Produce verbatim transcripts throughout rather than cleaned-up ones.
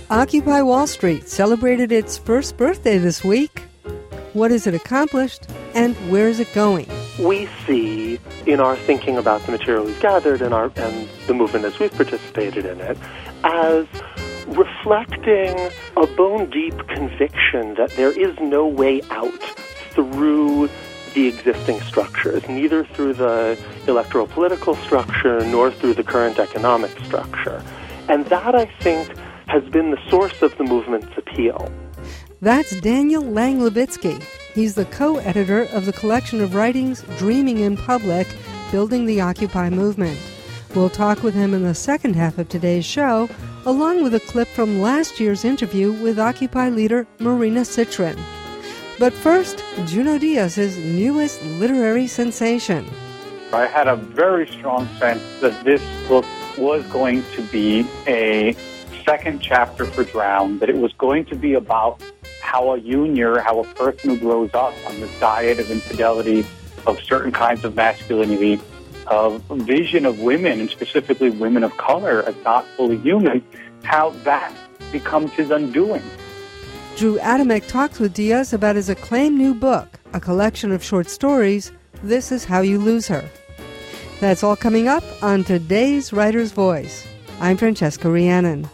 Occupy Wall Street celebrated its first birthday this week. What has it accomplished, and where is it going? We see in our thinking about the material we've gathered and, our, and the movement as we've participated in it as reflecting a bone-deep conviction that there is no way out through the existing structures, neither through the electoral political structure nor through the current economic structure. And that, I think, has been the source of the movement's appeal. That's Daniel Lang-Levitsky. He's the co-editor of the collection of writings Dreaming in Public, Building the Occupy Movement. We'll talk with him in the second half of today's show, along with a clip from last year's interview with Occupy leader Marina Citrin. But first, Junot Díaz's newest literary sensation. I had a very strong sense that this book was going to be a second chapter for Drown, that it was going to be about how a junior, how a person who grows up on this diet of infidelity, of certain kinds of masculinity, of vision of women, and specifically women of color as not fully human, how that becomes his undoing. Drew Adamek talks with Díaz about his acclaimed new book, a collection of short stories, This Is How You Lose Her. That's all coming up on today's Writer's Voice. I'm Francesca Rhiannon.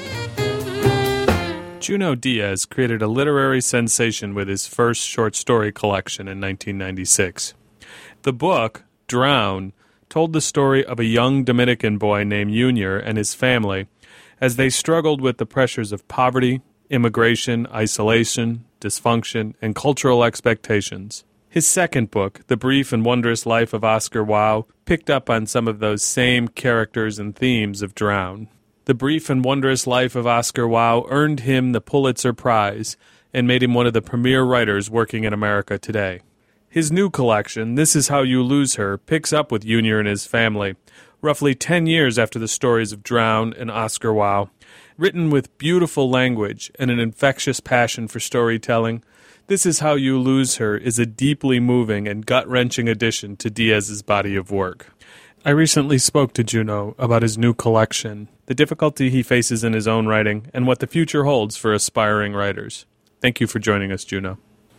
Junot Díaz created a literary sensation with his first short story collection in nineteen ninety-six. The book, Drown, told the story of a young Dominican boy named Junior and his family as they struggled with the pressures of poverty, immigration, isolation, dysfunction, and cultural expectations. His second book, The Brief and Wondrous Life of Oscar Wilde, picked up on some of those same characters and themes of Drown. The Brief and Wondrous Life of Oscar Wilde earned him the Pulitzer Prize and made him one of the premier writers working in America today. His new collection, This Is How You Lose Her, picks up with Junior and his family, roughly ten years after the stories of Drown and Oscar Wilde. Written with beautiful language and an infectious passion for storytelling, This Is How You Lose Her is a deeply moving and gut-wrenching addition to Díaz's body of work. I recently spoke to Junot about his new collection, the difficulty he faces in his own writing, and what the future holds for aspiring writers. Thank you for joining us, Junot.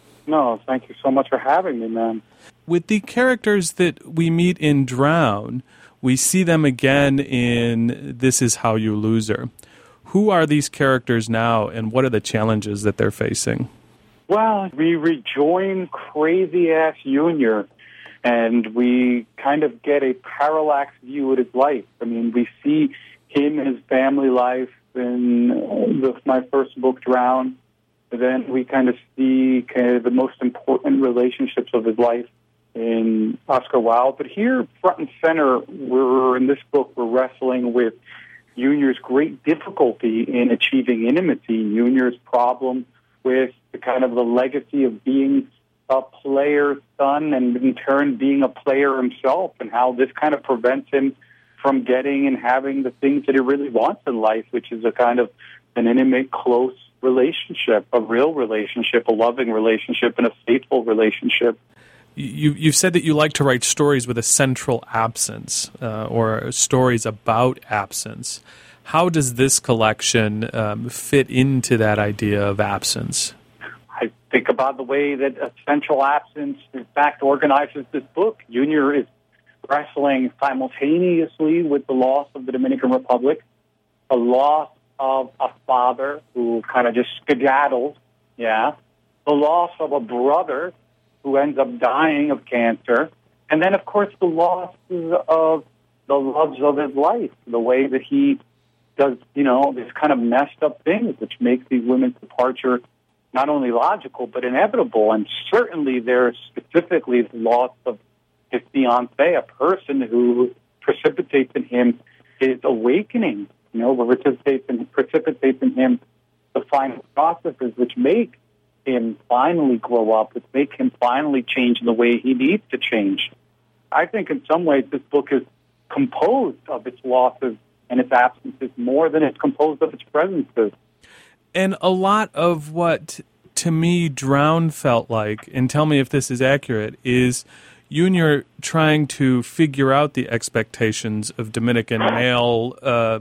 No, thank you so much for having me, man. With the characters that we meet in Drown, we see them again in This Is How You Lose Her. Who are these characters now, and what are the challenges that they're facing? Well, we rejoin crazy-ass Junior, and we kind of get a parallax view of his life. I mean, we see him and his family life in the, my first book, Drown. Then we kind of see kind of the most important relationships of his life in Oscar Wilde. But here, front and center, we're in this book, we're wrestling with Junior's great difficulty in achieving intimacy, Junior's problem with the kind of the legacy of being a player's son and in turn being a player himself, and how this kind of prevents him from getting and having the things that he really wants in life, which is a kind of an intimate, close relationship, a real relationship, a loving relationship, and a faithful relationship. You, you've said that you like to write stories with a central absence, uh, or stories about absence. How does this collection um, fit into that idea of absence? I think about the way that a central absence, in fact, organizes this book. Junior is wrestling simultaneously with the loss of the Dominican Republic, the loss of a father who kind of just skedaddles, yeah, the loss of a brother who ends up dying of cancer, and then, of course, the loss of the loves of his life, the way that he does, you know, these kind of messed up things, which makes these women's departure not only logical, but inevitable. And certainly there's specifically the loss of his fiancée, a person who precipitates in him his awakening, you know, precipitates in, precipitates in him the final processes which make him finally grow up, which make him finally change in the way he needs to change. I think in some ways this book is composed of its losses and its absences more than it's composed of its presences. And a lot of what, to me, Drown felt like, and tell me if this is accurate, is Junior trying to figure out the expectations of Dominican male um,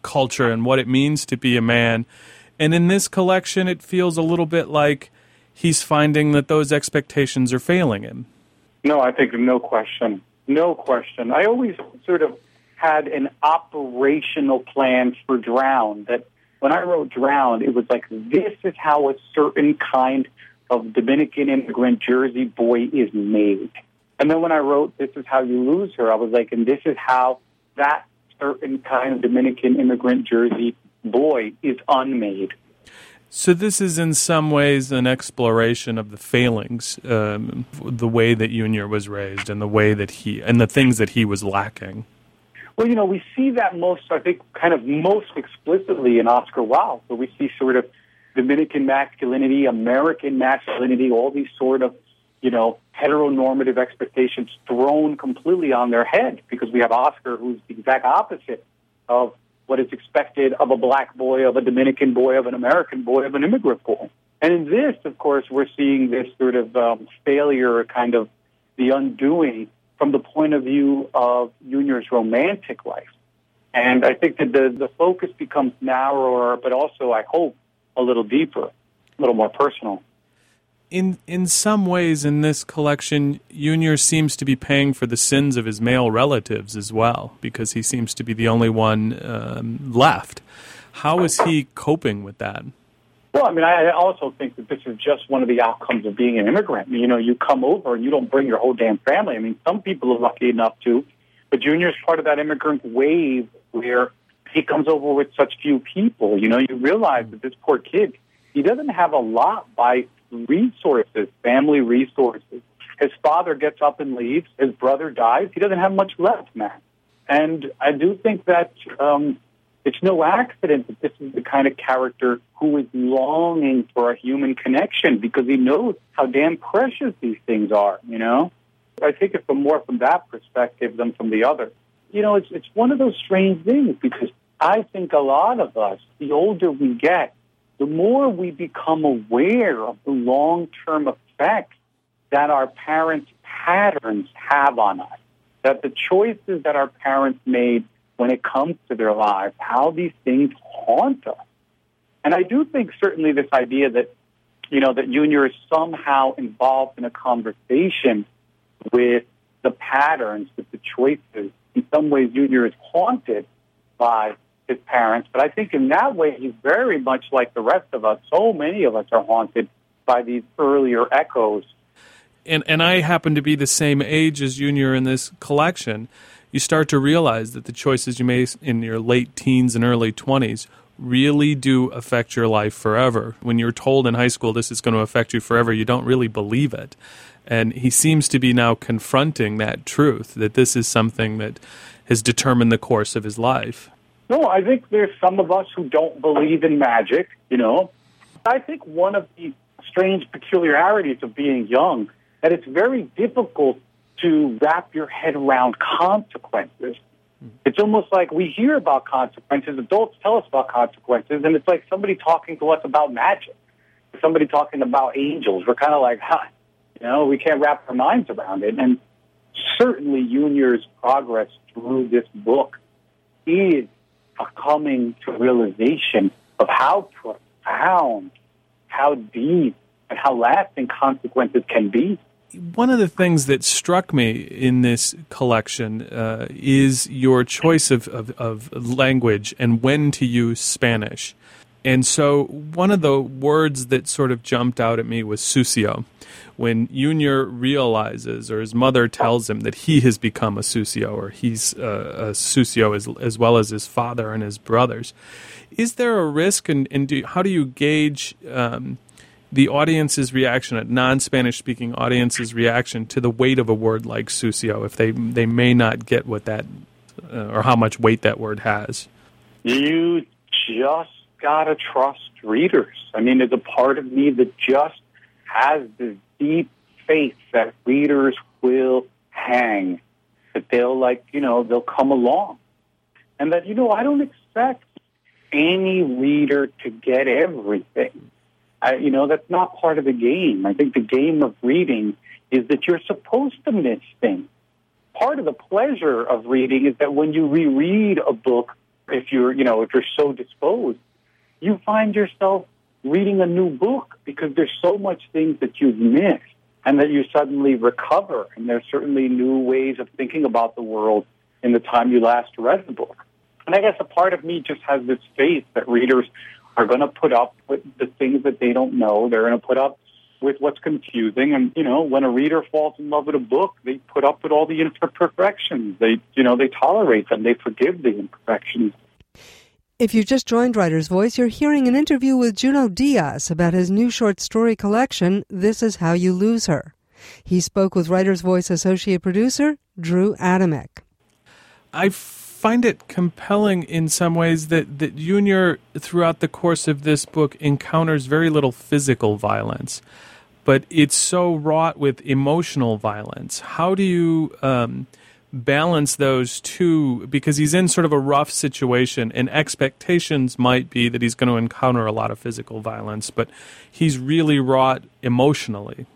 culture and what it means to be a man. And in this collection, it feels a little bit like he's finding that those expectations are failing him. No, I think no question. No question. I always sort of had an operational plan for Drowned, that when I wrote Drowned, it was like, this is how a certain kind of Dominican immigrant Jersey boy is made. And then when I wrote This Is How You Lose Her, I was like, and this is how that certain kind of Dominican immigrant Jersey boy is unmade. So this is in some ways an exploration of the failings, um, the way that Junior was raised and the way that he, and the things that he was lacking. Well, you know, we see that most, I think, kind of most explicitly in Oscar Wilde. So we see sort of Dominican masculinity, American masculinity, all these sort of, you know, heteronormative expectations thrown completely on their head, because we have Oscar, who's the exact opposite of what is expected of a black boy, of a Dominican boy, of an American boy, of an immigrant boy. And in this, of course, we're seeing this sort of um, failure, kind of the undoing from the point of view of Junior's romantic life. And I think that the, the focus becomes narrower, but also, I hope, a little deeper, a little more personal. In in some ways, in this collection, Junior seems to be paying for the sins of his male relatives as well, because he seems to be the only one um, left. How is he coping with that? Well, I mean, I also think that this is just one of the outcomes of being an immigrant. You know, you come over and you don't bring your whole damn family. I mean, some people are lucky enough to, but Junior's part of that immigrant wave where he comes over with such few people. You know, you realize that this poor kid, he doesn't have a lot by resources, family resources. His father gets up and leaves. His brother dies. He doesn't have much left, man. And I do think that um, it's no accident that this is the kind of character who is longing for a human connection, because he knows how damn precious these things are, you know? I think it's more from that perspective than from the other. You know, it's it's one of those strange things, because I think a lot of us, the older we get, the more we become aware of the long-term effects that our parents' patterns have on us, that the choices that our parents made when it comes to their lives, how these things haunt us. And I do think certainly this idea that, you know, that Junior is somehow involved in a conversation with the patterns, with the choices. In some ways, Junior is haunted by his parents, but I think in that way he's very much like the rest of us. So many of us are haunted by these earlier echoes. And and I happen to be the same age as Junior in this collection. You start to realize that the choices you make in your late teens and early twenties really do affect your life forever. When you're told in high school this is going to affect you forever, you don't really believe it. And he seems to be now confronting that truth, that this is something that has determined the course of his life. No, I think there's some of us who don't believe in magic, you know. I think one of the strange peculiarities of being young, that it's very difficult to wrap your head around consequences. It's almost like we hear about consequences, adults tell us about consequences, and it's like somebody talking to us about magic, somebody talking about angels. We're kind of like, huh, you know, we can't wrap our minds around it. And certainly Junior's progress through this book is a coming to realization of how profound, how deep, and how lasting consequences can be. One of the things that struck me in this collection uh, is your choice of, of, of language and when to use Spanish. And so one of the words that sort of jumped out at me was sucio. When Junior realizes, or his mother tells him, that he has become a sucio, or he's uh, a sucio as, as well as his father and his brothers. Is there a risk, and, and do, how do you gauge um, the audience's reaction, a non-Spanish speaking audience's reaction to the weight of a word like sucio, if they they may not get what that, uh, or how much weight that word has? You just gotta trust readers. I mean, there's a part of me that just has this deep faith that readers will hang, that they'll, like, you know, they'll come along. And that, you know, I don't expect any reader to get everything. I, you know, that's not part of the game. I think the game of reading is that you're supposed to miss things. Part of the pleasure of reading is that when you reread a book if you're, you know, if you're so disposed, you find yourself reading a new book because there's so much things that you've missed and that you suddenly recover. And there's certainly new ways of thinking about the world in the time you last read the book. And I guess a part of me just has this faith that readers are going to put up with the things that they don't know. They're going to put up with what's confusing. And, you know, when a reader falls in love with a book, they put up with all the imperfections. They, you know, they tolerate them. They forgive the imperfections. If you just joined Writer's Voice, you're hearing an interview with Junot Diaz about his new short story collection, This Is How You Lose Her. He spoke with Writer's Voice associate producer Drew Adamek. I find it compelling in some ways that, that Junior, throughout the course of this book, encounters very little physical violence, but it's so wrought with emotional violence. How do you um, balance those two? Because he's in sort of a rough situation, and expectations might be that he's going to encounter a lot of physical violence, but he's really wrought emotionally.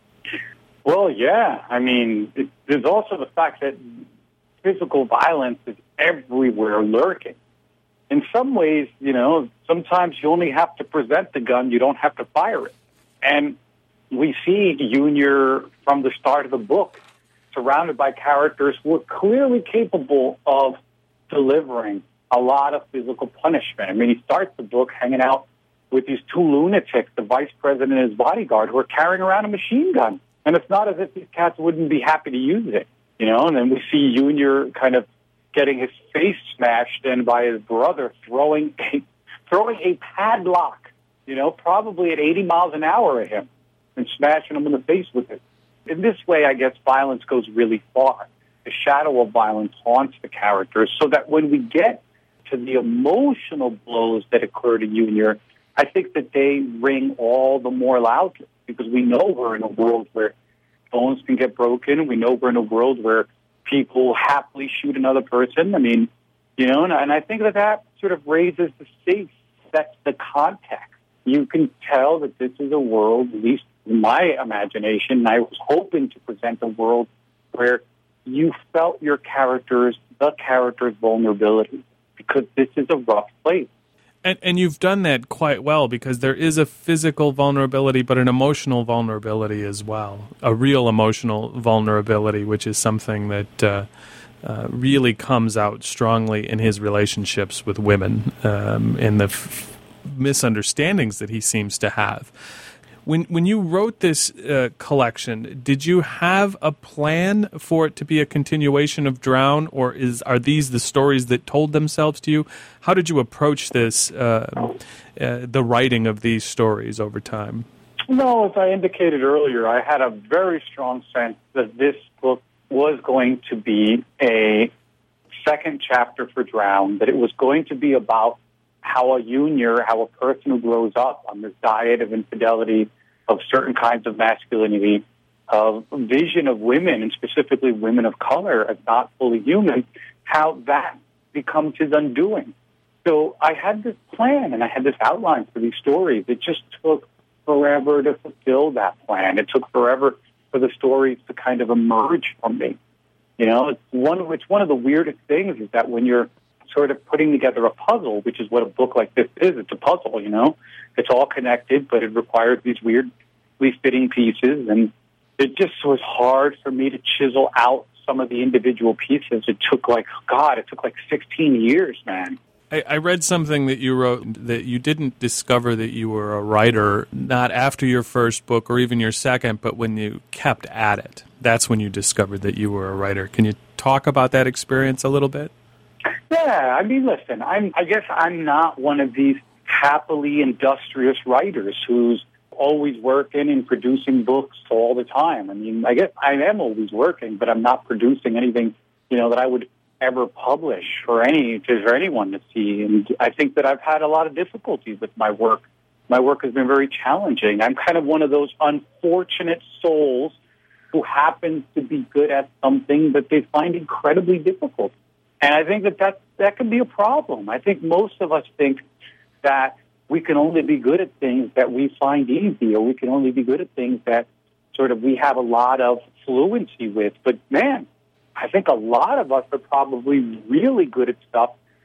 Well, yeah. I mean, it, there's also the fact that physical violence is everywhere lurking. In some ways, you know, sometimes you only have to present the gun, you don't have to fire it. And we see Junior from the start of the book surrounded by characters who are clearly capable of delivering a lot of physical punishment. I mean, he starts the book hanging out with these two lunatics, the vice president and his bodyguard, who are carrying around a machine gun. And it's not as if these cats wouldn't be happy to use it, you know. And then we see Junior kind of getting his face smashed in by his brother throwing a, throwing a padlock, you know, probably at eighty miles an hour at him and smashing him in the face with it. In this way, I guess violence goes really far. The shadow of violence haunts the characters so that when we get to the emotional blows that occur to Junior, I think that they ring all the more loudly because we know we're in a world where bones can get broken. We know we're in a world where people happily shoot another person. I mean, you know, and, and I think that that sort of raises the stakes, sets the context. You can tell that this is a world, at least in my imagination, and I was hoping to present a world where you felt your characters, the character's vulnerability, because this is a rough place. And, and you've done that quite well because there is a physical vulnerability, but an emotional vulnerability as well, a real emotional vulnerability, which is something that uh, uh, really comes out strongly in his relationships with women um, and the f- misunderstandings that he seems to have. When when you wrote this uh, collection, did you have a plan for it to be a continuation of Drown, or is are these the stories that told themselves to you? How did you approach this, uh, uh, the writing of these stories over time? No, as I indicated earlier, I had a very strong sense that this book was going to be a second chapter for Drown, that it was going to be about how a Junior, how a person who grows up on this diet of infidelity, of certain kinds of masculinity, of vision of women, and specifically women of color as not fully human, how that becomes his undoing. So I had this plan and I had this outline for these stories. It just took forever to fulfill that plan. It took forever for the stories to kind of emerge from me. You know, it's one of, it's one of the weirdest things is that when you're sort of putting together a puzzle, which is what a book like this is. It's a puzzle, you know. It's all connected, but it requires these weirdly fitting pieces, and it just was hard for me to chisel out some of the individual pieces. It took like, God, it took like sixteen years, man. I, I read something that you wrote that you didn't discover that you were a writer, not after your first book or even your second, but when you kept at it. That's when you discovered that you were a writer. Can you talk about that experience a little bit? Yeah, I mean, listen, I'm, I guess I'm not one of these happily industrious writers who's always working and producing books all the time. I mean, I guess I am always working, but I'm not producing anything, you know, that I would ever publish for any for anyone to see. And I think that I've had a lot of difficulties with my work. My work has been very challenging. I'm kind of one of those unfortunate souls who happens to be good at something that they find incredibly difficult. And I think that, that that can be a problem. I think most of us think that we can only be good at things that we find easy, or we can only be good at things that sort of we have a lot of fluency with. But, man, I think a lot of us are probably really good at stuff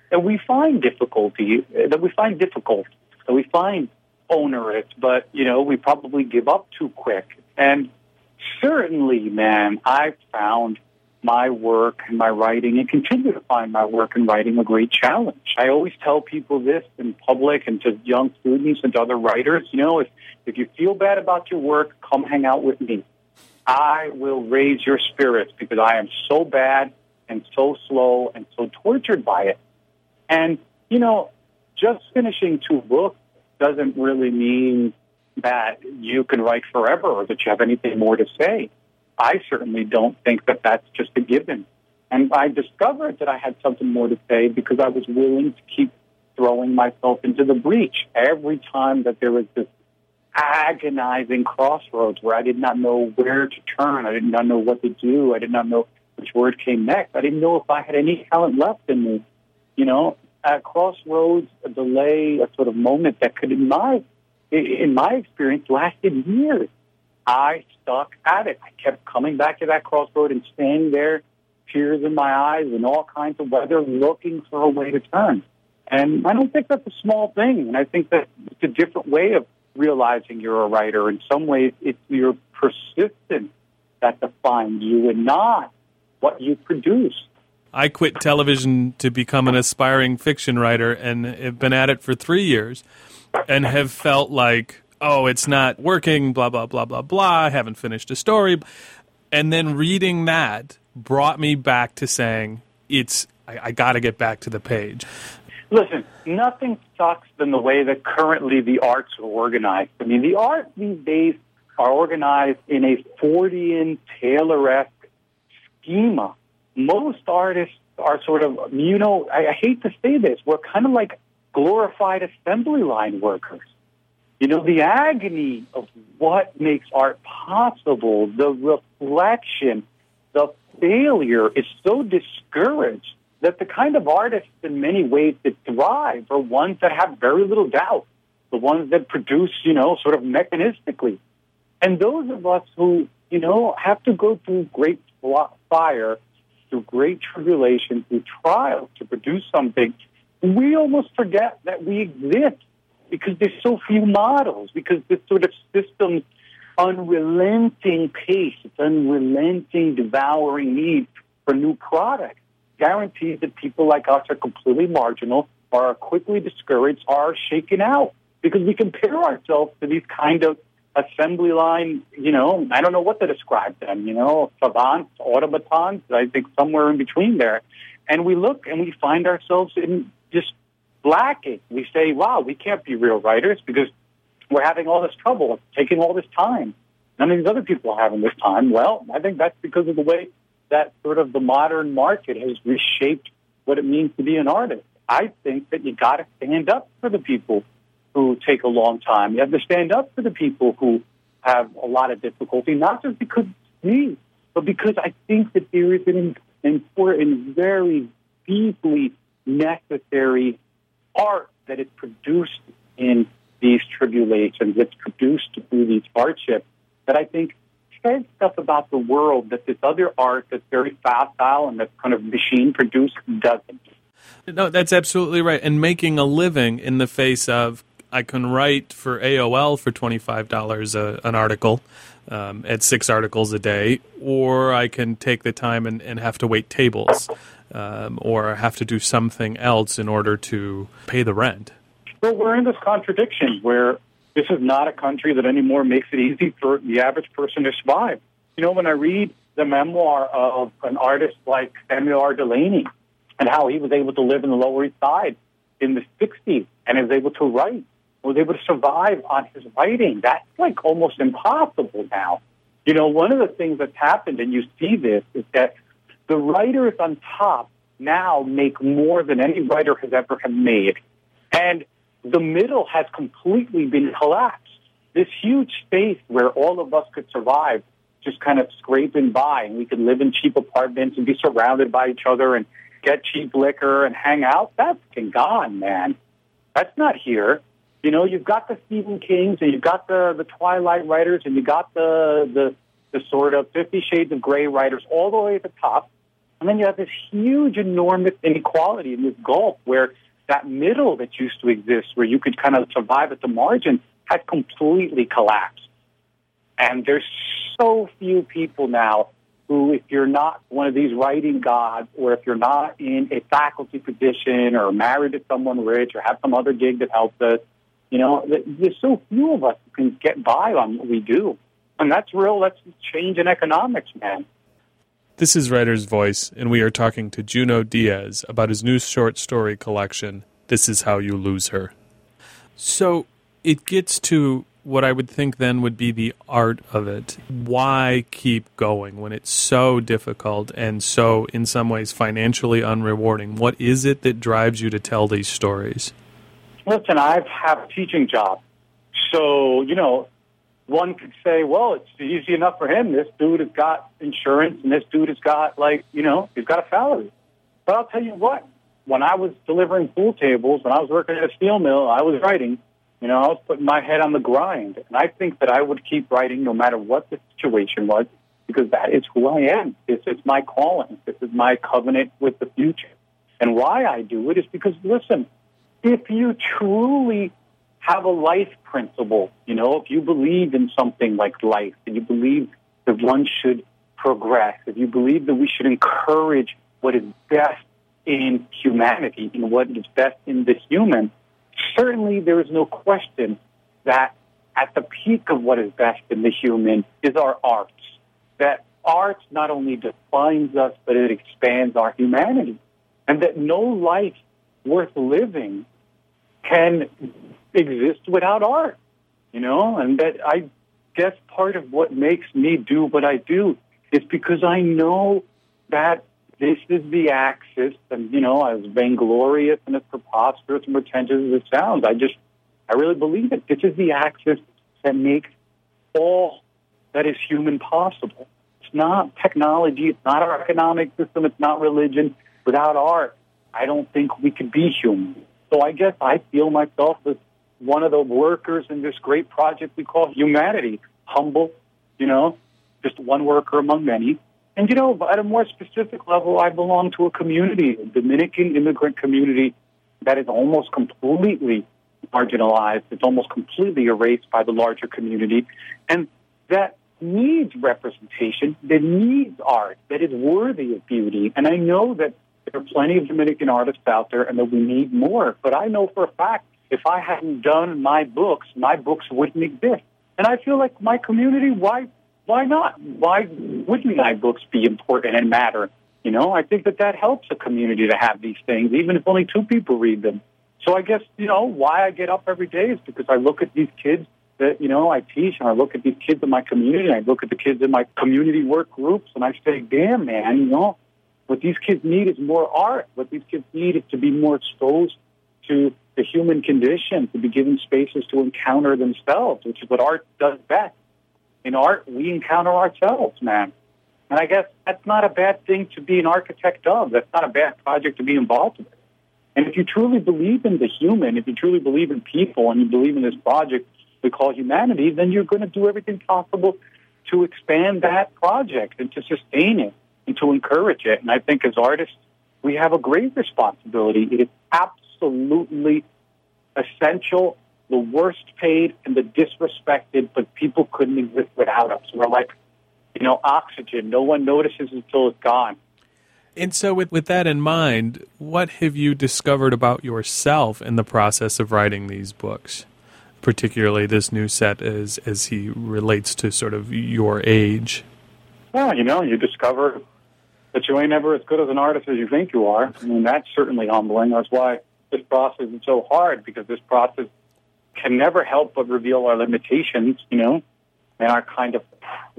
that we find difficulty, that we find difficult, that we find onerous, but, you know, we probably give up too quick. And certainly, man, I've found my work and my writing, and continue to find my work and writing a great challenge. I always tell people this in public and to young students and to other writers, you know, if, if you feel bad about your work, come hang out with me. I will raise your spirits because I am so bad and so slow and so tortured by it. And, you know, just finishing two books doesn't really mean that you can write forever or that you have anything more to say. I certainly don't think that that's just a given. And I discovered that I had something more to say because I was willing to keep throwing myself into the breach. Every time that there was this agonizing crossroads where I did not know where to turn, I did not know what to do, I did not know which word came next, I didn't know if I had any talent left in me. You know, at crossroads, a delay, a sort of moment that could, in my, in my experience, lasted years. I stuck at it. I kept coming back to that crossroad and staying there, tears in my eyes and all kinds of weather, looking for a way to turn. And I don't think that's a small thing. And I think that it's a different way of realizing you're a writer. In some ways, it's your persistence that defines you and not what you produce. I quit television to become an aspiring fiction writer and have been at it for three years and have felt like, oh, it's not working, blah, blah, blah, blah, blah, I haven't finished a story. And then reading that brought me back to saying, it's I, I got to get back to the page. Listen, nothing sucks than the way that currently the arts are organized. I mean, the arts these days are organized in a Fordian, Taylor-esque schema. Most artists are sort of, you know, I, I hate to say this, we're kind of like glorified assembly line workers. You know, the agony of what makes art possible, the reflection, the failure is so discouraged that the kind of artists in many ways that thrive are ones that have very little doubt, the ones that produce, you know, sort of mechanistically. And those of us who, you know, have to go through great fire, through great tribulation, through trials to produce something, we almost forget that we exist. Because there's so few models, because this sort of system's unrelenting pace, its unrelenting, devouring need for new product guarantees that people like us are completely marginal, are quickly discouraged, are shaken out. Because we compare ourselves to these kind of assembly line, you know, I don't know what to describe them, you know, savants, automatons, I think somewhere in between there. And we look and we find ourselves in just lacking. We say, wow, we can't be real writers because we're having all this trouble, taking all this time. None of these other people are having this time. Well, I think that's because of the way that sort of the modern market has reshaped what it means to be an artist. I think that you got to stand up for the people who take a long time. You have to stand up for the people who have a lot of difficulty, not just because it's me, but because I think that there is an important, very deeply necessary art that is produced in these tribulations, that's produced through these hardships, that I think says stuff about the world that this other art that's very facile and that's kind of machine-produced doesn't. No, that's absolutely right. And making a living in the face of, I can write for A O L for twenty-five dollars a, an article, um, at six articles a day, or I can take the time and, and have to wait tables. Um, or have to do something else in order to pay the rent. Well, we're in this contradiction where this is not a country that anymore makes it easy for the average person to survive. You know, when I read the memoir of an artist like Samuel R. Delany and how he was able to live in the Lower East Side in the sixties and was able to write, was able to survive on his writing, that's like almost impossible now. You know, one of the things that's happened, and you see this, is that the writers on top now make more than any writer has ever have made. And the middle has completely been collapsed. This huge space where all of us could survive, just kind of scraping by, and we could live in cheap apartments and be surrounded by each other and get cheap liquor and hang out, that's gone, man. That's not here. You know, you've got the Stephen Kings and you've got the, the Twilight writers and you got the, the, the sort of Fifty Shades of Grey writers all the way at the top. And then you have this huge, enormous inequality in this gulf where that middle that used to exist, where you could kind of survive at the margin, has completely collapsed. And there's so few people now who, if you're not one of these writing gods, or if you're not in a faculty position or married to someone rich or have some other gig that helps us, you know, there's so few of us who can get by on what we do. And that's real, that's change in economics, man. This is Writer's Voice, and we are talking to Junot Diaz about his new short story collection, This Is How You Lose Her. So it gets to what I would think then would be the art of it. Why keep going when it's so difficult and so, in some ways, financially unrewarding? What is it that drives you to tell these stories? Listen, I have a teaching job. So, you know, one could say, well, it's easy enough for him. This dude has got insurance, and this dude has got, like, you know, he's got a salary. But I'll tell you what, when I was delivering pool tables, when I was working at a steel mill, I was writing. You know, I was putting my head on the grind. And I think that I would keep writing no matter what the situation was, because that is who I am. This is my calling. This is my covenant with the future. And why I do it is because, listen, if you truly have a life principle, you know, if you believe in something like life, and you believe that one should progress, if you believe that we should encourage what is best in humanity and what is best in the human, certainly there is no question that at the peak of what is best in the human is our arts. That art not only defines us, but it expands our humanity. And that no life worth living can exist without art, you know? And that I guess part of what makes me do what I do is because I know that this is the axis, and, you know, as vainglorious and as preposterous and pretentious as it sounds, I just, I really believe it. This is the axis that makes all that is human possible. It's not technology, it's not our economic system, it's not religion. Without art, I don't think we could be human. So I guess I feel myself as one of the workers in this great project we call humanity. Humble, you know, just one worker among many. And, you know, at a more specific level, I belong to a community, a Dominican immigrant community that is almost completely marginalized. It's almost completely erased by the larger community. And that needs representation, that needs art, that is worthy of beauty. And I know that there are plenty of Dominican artists out there and that we need more. But I know for a fact, if I hadn't done my books, my books wouldn't exist. And I feel like my community, why why not? Why wouldn't my books be important and matter? You know, I think that that helps a community to have these things, even if only two people read them. So I guess, you know, why I get up every day is because I look at these kids that, you know, I teach, and I look at these kids in my community, and I look at the kids in my community work groups, and I say, damn, man, you know, what these kids need is more art. What these kids need is to be more exposed to the human condition, to be given spaces to encounter themselves, which is what art does best. In art, we encounter ourselves, man. And I guess that's not a bad thing to be an architect of. That's not a bad project to be involved with. And if you truly believe in the human, if you truly believe in people, and you believe in this project we call humanity, then you're going to do everything possible to expand that project and to sustain it and to encourage it. And I think as artists, we have a great responsibility. It is absolutely essential, the worst paid and the disrespected, but people couldn't exist without us. We're like, you know, oxygen. No one notices until it's gone. And so with, with that in mind, what have you discovered about yourself in the process of writing these books, particularly this new set as, as he relates to sort of your age? Well, you know, you discover that you ain't never as good as an artist as you think you are. I mean, that's certainly humbling. That's why this process is so hard, because this process can never help but reveal our limitations, you know, and our kind of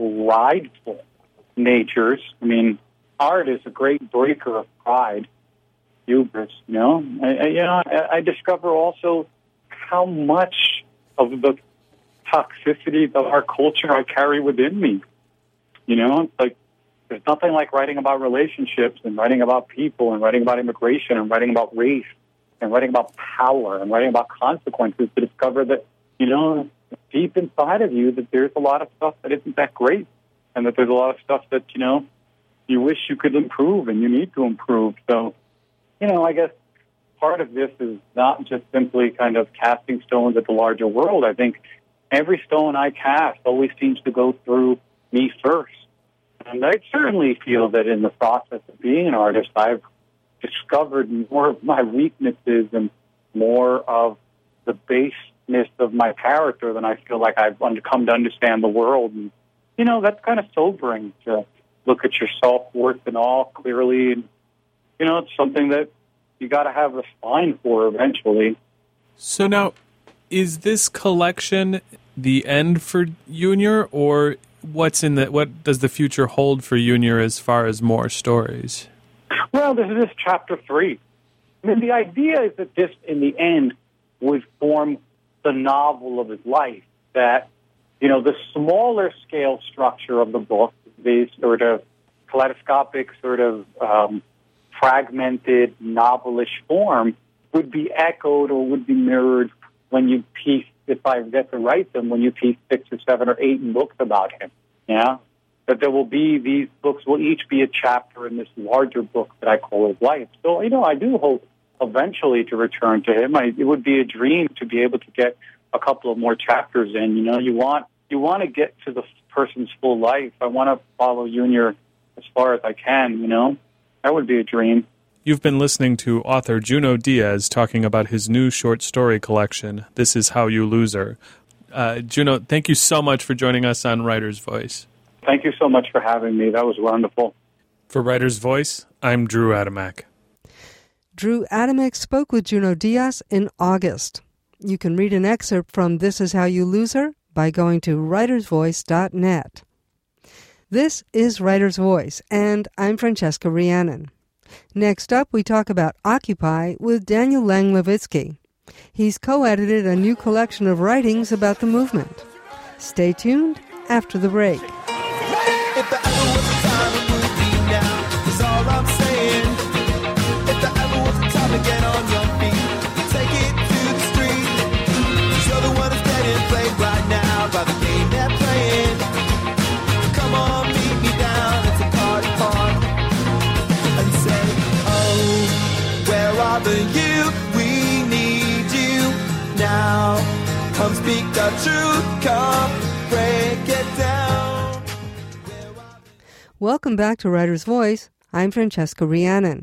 prideful natures. I mean, art is a great breaker of pride, hubris, you know. I, I, you know, I, I discover also how much of the toxicity of our culture I carry within me. You know, it's like there's nothing like writing about relationships and writing about people and writing about immigration and writing about race and writing about power and writing about consequences to discover that, you know, deep inside of you that there's a lot of stuff that isn't that great, and that there's a lot of stuff that, you know, you wish you could improve, and you need to improve. So, you know, I guess part of this is not just simply kind of casting stones at the larger world. I think every stone I cast always seems to go through me first. And I certainly feel that in the process of being an artist, I've discovered more of my weaknesses and more of the baseness of my character than I feel like I've come to understand the world. And, you know, that's kind of sobering to look at your self-worth and all clearly. And, you know, it's something that you got to have a spine for eventually. So now, is this collection the end for Junior, or what's in the what does the future hold for Junior as far as more stories? Well, this is chapter three. I mean, the idea is that this, in the end, would form the novel of his life. That, you know, the smaller scale structure of the book, the sort of kaleidoscopic, sort of um, fragmented, novelish form, would be echoed or would be mirrored when you piece, if I get to write them, when you piece six or seven or eight books about him. Yeah? That there will be, these books will each be a chapter in this larger book that I call his life. So, you know, I do hope eventually to return to him. I, it would be a dream to be able to get a couple of more chapters in. You know, you want you want to get to the person's full life. I want to follow Junior as far as I can, you know. That would be a dream. You've been listening to author Junot Diaz talking about his new short story collection, This Is How You Lose Her. Uh, Junot, thank you so much for joining us on Writer's Voice. Thank you so much for having me. That was wonderful. For Writer's Voice, I'm Drew Adamek. Drew Adamek spoke with Junot Diaz in August. You can read an excerpt from This Is How You Lose Her by going to writers voice dot net. This is Writer's Voice, and I'm Francesca Rhiannon. Next up, we talk about Occupy with Daniel Lang-Levitsky. He's co-edited a new collection of writings about the movement. Stay tuned after the break. If there ever was a time, it would be now, is all I'm saying. If there ever was a time to get on your feet, take it to the street. 'Cause you're the one who's getting played right now by the game they're playing. Come on, meet me down at the party park and say, oh, where are the you? We need you now. Come speak the truth, come break it down. Welcome back to Writer's Voice. I'm Francesca Rhiannon.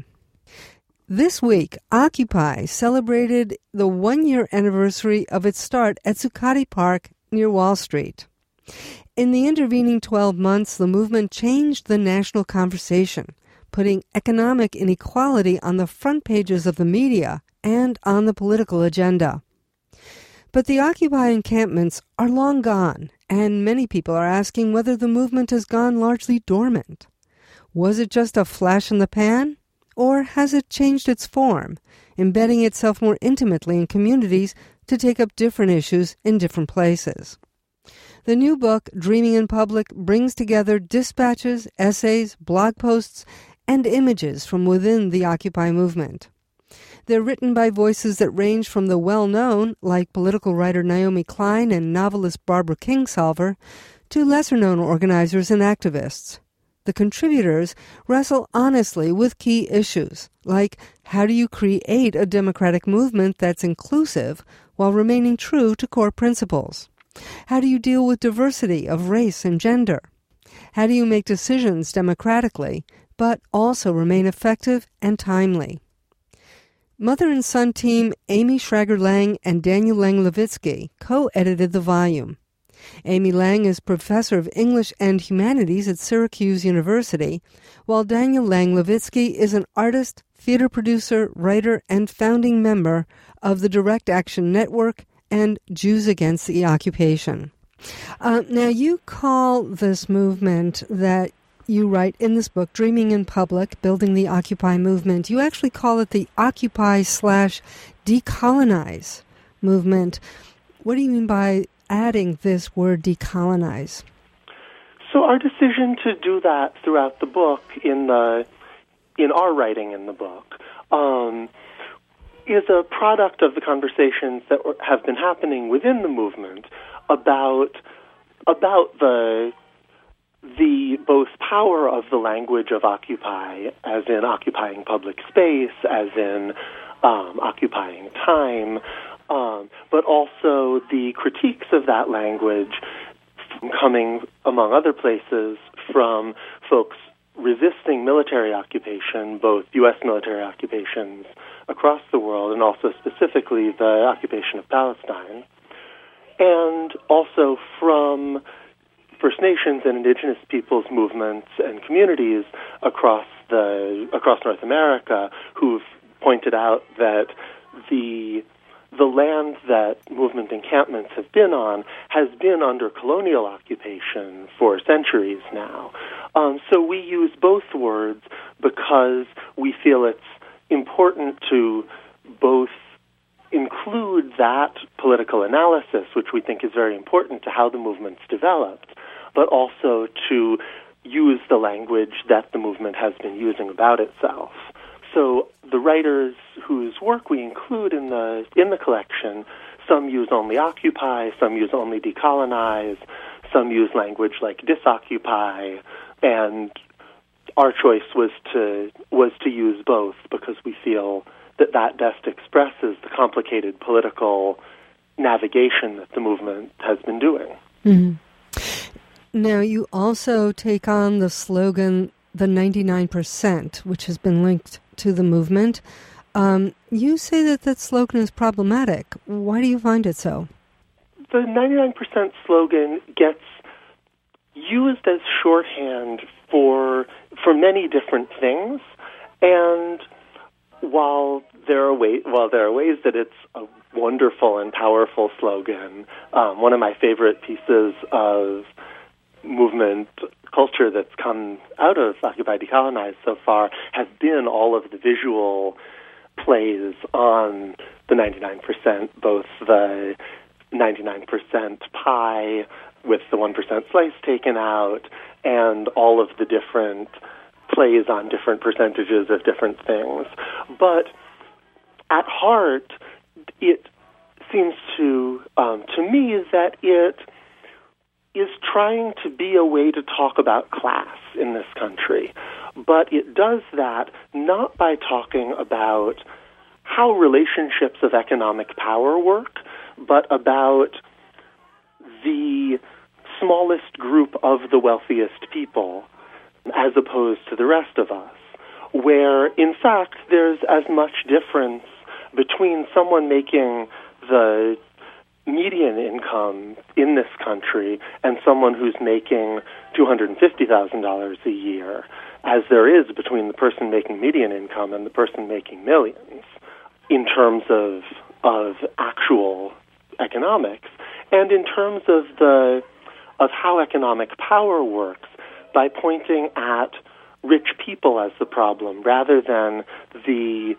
This week, Occupy celebrated the one-year anniversary of its start at Zuccotti Park near Wall Street. In the intervening twelve months, the movement changed the national conversation, putting economic inequality on the front pages of the media and on the political agenda. But the Occupy encampments are long gone, and many people are asking whether the movement has gone largely dormant. Was it just a flash in the pan? Or has it changed its form, embedding itself more intimately in communities to take up different issues in different places? The new book, Dreaming in Public, brings together dispatches, essays, blog posts, and images from within the Occupy movement. They're written by voices that range from the well-known, like political writer Naomi Klein and novelist Barbara Kingsolver, to lesser-known organizers and activists. The contributors wrestle honestly with key issues, like how do you create a democratic movement that's inclusive while remaining true to core principles? How do you deal with diversity of race and gender? How do you make decisions democratically, but also remain effective and timely? Mother and son team Amy Schrager-Lang and Daniel Lang-Levitsky co-edited the volume. Amy Lang is professor of English and Humanities at Syracuse University, while Daniel Lang-Levitsky is an artist, theater producer, writer, and founding member of the Direct Action Network and Jews Against the Occupation. Uh, now, you call this movement that you write in this book, Dreaming in Public, Building the Occupy Movement, you actually call it the Occupy slash Decolonize movement. What do you mean by adding this word decolonize? So our decision to do that throughout the book, in the in our writing in the book, um, is a product of the conversations that were, have been happening within the movement about about the the both power of the language of Occupy, as in occupying public space, as in um, occupying time, um, but also the critiques of that language coming, among other places, from folks resisting military occupation, both U S military occupations across the world, and also specifically the occupation of Palestine, and also from First Nations and Indigenous peoples movements and communities across the across North America who've pointed out that the the land that movement encampments have been on has been under colonial occupation for centuries now. Um, so we use both words because we feel it's important to both include that political analysis, which we think is very important to how the movement's developed, but also to use the language that the movement has been using about itself. So the writers whose work we include in the in the collection, some use only occupy, some use only decolonize, some use language like disoccupy, and our choice was to was to use both because we feel that that best expresses the complicated political navigation that the movement has been doing. Mm-hmm. Now, you also take on the slogan, the ninety-nine percent, which has been linked to the movement. Um, you say that that slogan is problematic. Why do you find it so? The ninety-nine percent slogan gets used as shorthand for for many different things, and while there are ways, while there are ways that it's a wonderful and powerful slogan, um, one of my favorite pieces of movement culture that's come out of Occupy Decolonize so far has been all of the visual plays on the ninety-nine percent, both the ninety-nine percent pie with the one percent slice taken out, and all of the different plays on different percentages of different things. But at heart, it seems to, um, to me, that it is trying to be a way to talk about class in this country. But it does that not by talking about how relationships of economic power work, but about the smallest group of the wealthiest people as opposed to the rest of us, where, in fact, there's as much difference between someone making the median income in this country and someone who's making two hundred fifty thousand dollars a year as there is between the person making median income and the person making millions in terms of of actual economics, and in terms of the of how economic power works by pointing at rich people as the problem rather than the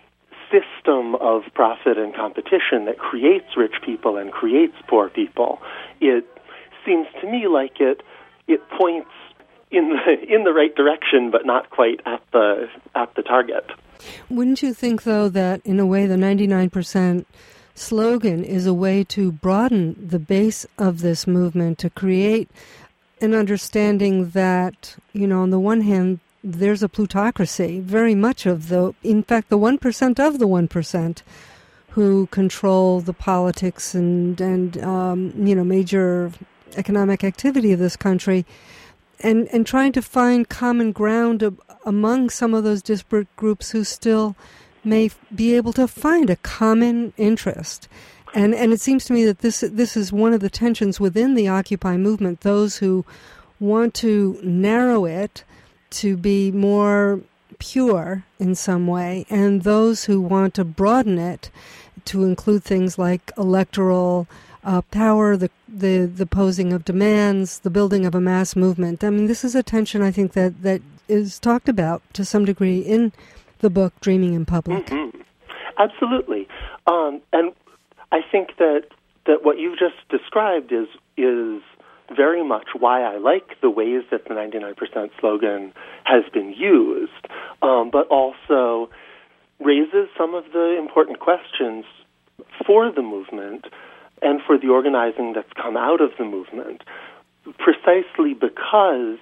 system of profit and competition that creates rich people and creates poor people. It seems to me like it it points in the in the right direction, but not quite at the at the target. Wouldn't you think, though, that in a way the ninety-nine percent slogan is a way to broaden the base of this movement, to create an understanding that, you know, on the one hand, there's a plutocracy, very much of the, in fact, the one percent of the one percent who control the politics and, and um, you know, major economic activity of this country, and, and trying to find common ground ab- among some of those disparate groups who still may f- be able to find a common interest. And and it seems to me that this this is one of the tensions within the Occupy movement, those who want to narrow it to be more pure in some way, and those who want to broaden it to include things like electoral uh, power, the, the the posing of demands, the building of a mass movement. I mean, this is a tension, I think, that, that is talked about to some degree in the book, Dreaming in Public. Mm-hmm. Absolutely. Um, and I think that, that what you've just described is is very much why I like the ways that the ninety-nine percent slogan has been used, um, but also raises some of the important questions for the movement and for the organizing that's come out of the movement. precisely because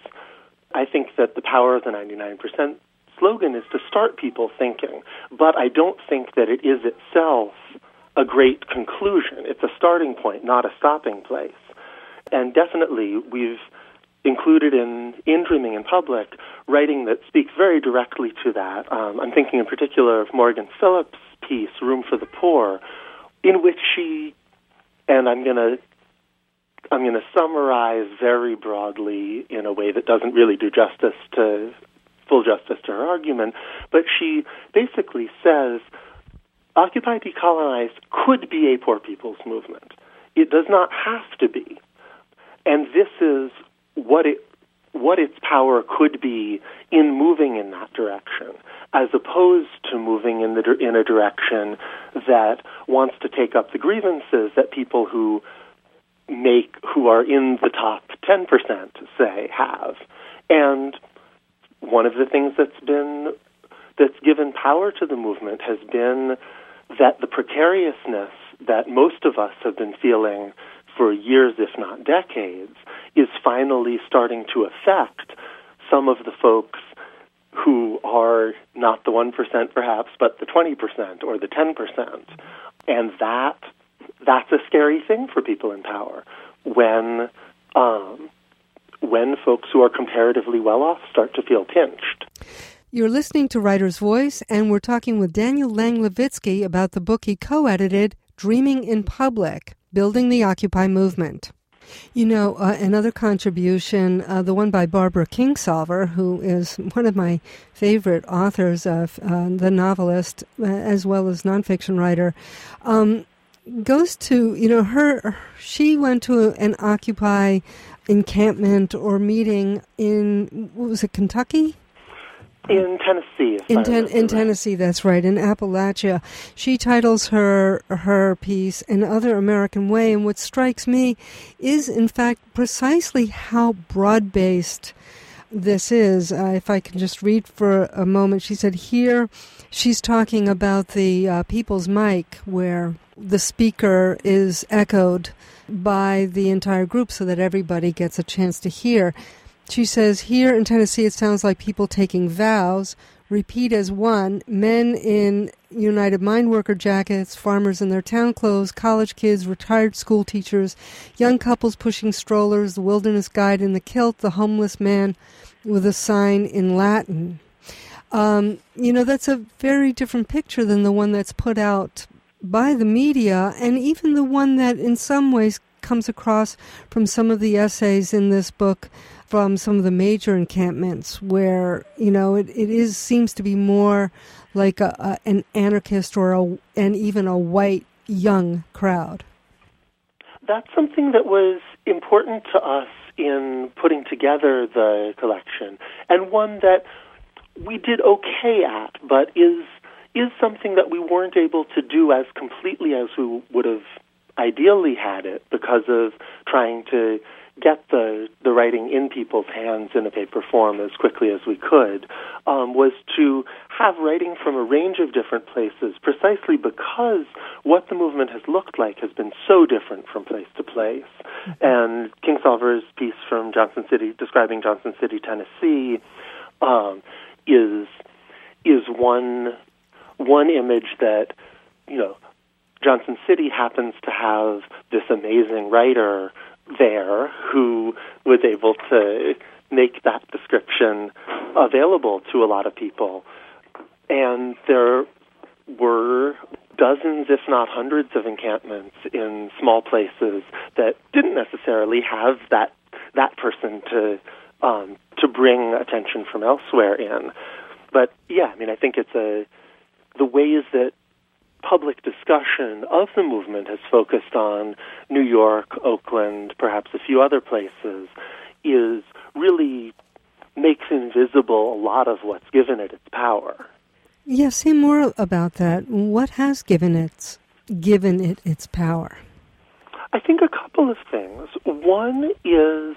I think that the power of the ninety-nine percent slogan is to start people thinking. But I don't think that it is itself a great conclusion. It's a starting point, not a stopping place. And definitely we've included in, in Dreaming in Public writing that speaks very directly to that. Um, I'm thinking in particular of Morgan Phillips' piece, Room for the Poor, in which she, and I'm going to I'm going to summarize very broadly in a way that doesn't really do justice to, full justice to her argument, but she basically says Occupy Decolonize could be a poor people's movement. It does not have to be. And this is what it what its power could be in moving in that direction, as opposed to moving in the in a direction that wants to take up the grievances that people who make who are in the top ten percent, say, have. And one of the things that's been that's given power to the movement has been that the precariousness that most of us have been feeling for years, if not decades, is finally starting to affect some of the folks who are not the one percent perhaps, but the twenty percent or the ten percent. And that that's a scary thing for people in power when um, when folks who are comparatively well off start to feel pinched. You're listening to Writer's Voice, and we're talking with Daniel Lang-Levitsky about the book he co-edited, Dreaming in Public, Building the Occupy Movement. You know, uh, another contribution, uh, the one by Barbara Kingsolver, who is one of my favorite authors, of uh, the novelist uh, as well as nonfiction writer, um, goes to, you know, her, she went to an Occupy encampment or meeting in, what was it, Kentucky? In Tennessee. If In, I ten, in right. Tennessee, that's right, in Appalachia. She titles her her piece Another American Way, and what strikes me is, in fact, precisely how broad-based this is. Uh, if I can just read for a moment, she said here, she's talking about the uh, People's Mic, where the speaker is echoed by the entire group so that everybody gets a chance to hear. She says, here in Tennessee, it sounds like people taking vows, repeat as one, men in United Mine Worker jackets, farmers in their town clothes, college kids, retired school teachers, young couples pushing strollers, the wilderness guide in the kilt, the homeless man with a sign in Latin. Um, you know, that's a very different picture than the one that's put out by the media, and even the one that in some ways comes across from some of the essays in this book from some of the major encampments where, you know, it, it is seems to be more like a, a, an anarchist or a, and even a white young crowd. That's something that was important to us in putting together the collection, and one that we did okay at, but is is something that we weren't able to do as completely as we would have ideally had it because of trying to get the the writing in people's hands in a paper form as quickly as we could, um, was to have writing from a range of different places, precisely because what the movement has looked like has been so different from place to place. Mm-hmm. And Kingsolver's piece from Johnson City, describing Johnson City, Tennessee, um, is is one one image that, you know, Johnson City happens to have this amazing writer there who was able to make that description available to a lot of people. And there were dozens, if not hundreds, of encampments in small places that didn't necessarily have that that person to um, to bring attention from elsewhere in. But yeah, I mean, I think it's a the ways that public discussion of the movement has focused on New York, Oakland, perhaps a few other places, is really makes invisible a lot of what's given it its power. Yeah, say more about that. What has given it given it its power? I think a couple of things. One is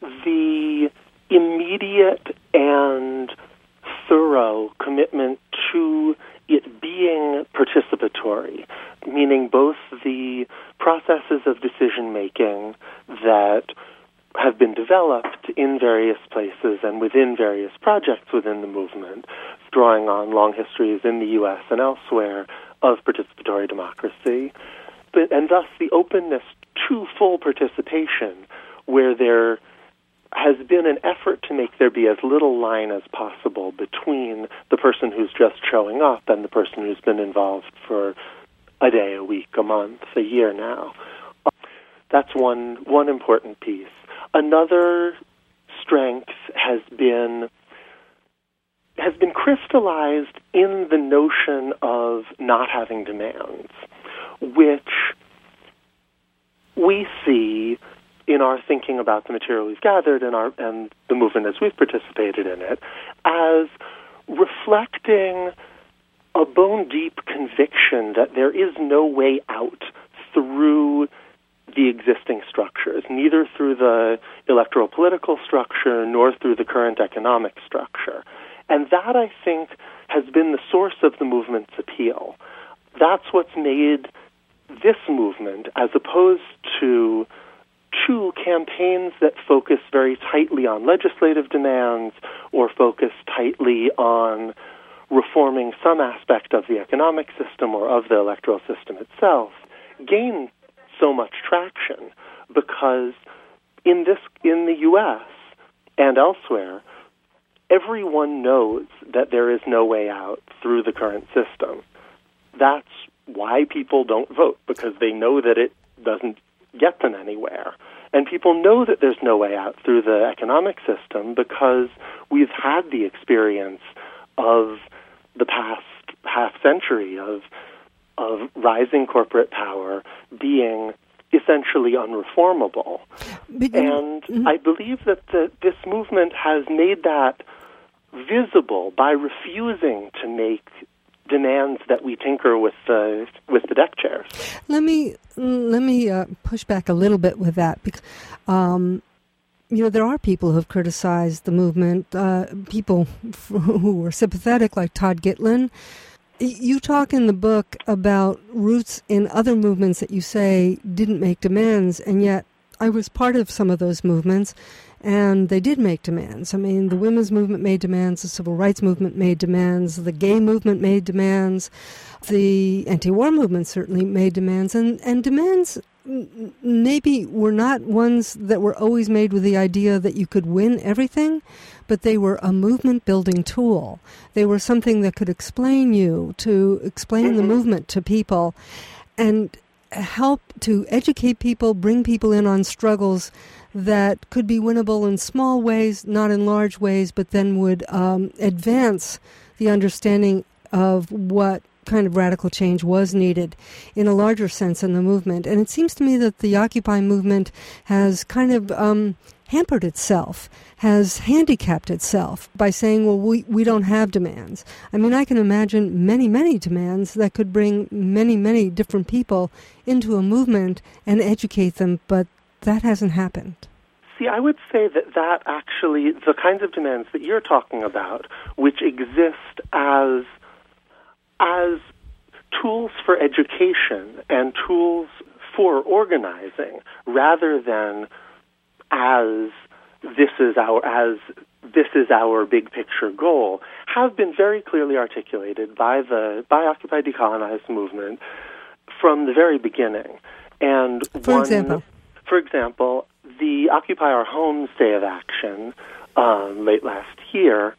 the immediate and thorough commitment to it being participatory, meaning both the processes of decision-making that have been developed in various places and within various projects within the movement, drawing on long histories in the U S and elsewhere of participatory democracy, but, and thus the openness to full participation, where there has been an effort to make there be as little line as possible between the person who's just showing up and the person who's been involved for a day, a week, a month, a year now. That's one one important piece. Another strength has been has been crystallized in the notion of not having demands, which we see in our thinking about the material we've gathered and our and the movement as we've participated in it, as reflecting a bone-deep conviction that there is no way out through the existing structures, neither through the electoral political structure nor through the current economic structure. And that, I think, has been the source of the movement's appeal. That's what's made this movement, as opposed to two campaigns that focus very tightly on legislative demands or focus tightly on reforming some aspect of the economic system or of the electoral system itself, gain so much traction, because in this in the U S and elsewhere, everyone knows that there is no way out through the current system. That's why people don't vote, because they know that it doesn't get them anywhere. And people know that there's no way out through the economic system because we've had the experience of the past half century of of rising corporate power being essentially unreformable. But, and mm-hmm. I believe that the, this movement has made that visible by refusing to make demands that we tinker with the with the deck chairs. Let me let me uh, push back a little bit with that, because um, you know, there are people who have criticized the movement, uh, people who were sympathetic, like Todd Gitlin. You talk in the book about roots in other movements that you say didn't make demands, and yet I was part of some of those movements, and they did make demands. I mean, the women's movement made demands, the civil rights movement made demands, the gay movement made demands, the anti-war movement certainly made demands, and, and demands maybe were not ones that were always made with the idea that you could win everything, but they were a movement-building tool. They were something that could explain you, to explain the movement to people, and help to educate people, bring people in on struggles that could be winnable in small ways, not in large ways, but then would um, advance the understanding of what kind of radical change was needed in a larger sense in the movement. And it seems to me that the Occupy movement has kind of um, hampered itself, has handicapped itself by saying, well, we, we don't have demands. I mean, I can imagine many, many demands that could bring many, many different people into a movement and educate them, but that hasn't happened. See, I would say that that actually, the kinds of demands that you're talking about, which exist as as tools for education and tools for organizing, rather than as this is our as this is our big picture goal, have been very clearly articulated by the by Occupy Decolonize movement from the very beginning. And for one, example, for example, the Occupy Our Homes Day of Action um, late last year